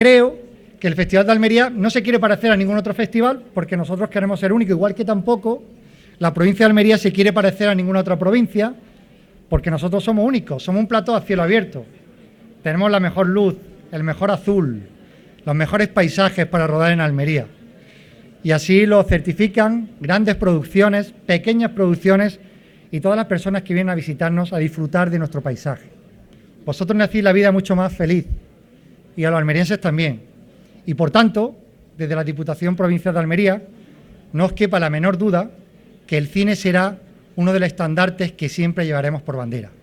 Creo que el Festival de Almería no se quiere parecer a ningún otro festival porque nosotros queremos ser únicos, igual que tampoco la provincia de Almería se quiere parecer a ninguna otra provincia porque nosotros somos únicos, somos un plató a cielo abierto. Tenemos la mejor luz, el mejor azul, los mejores paisajes para rodar en Almería. Y así lo certifican grandes producciones, pequeñas producciones y todas las personas que vienen a visitarnos a disfrutar de nuestro paisaje. Vosotros nos hacéis la vida mucho más feliz y a los almerienses también. Y por tanto, desde la Diputación Provincial de Almería, no os quepa la menor duda que el cine será uno de los estandartes que siempre llevaremos por bandera.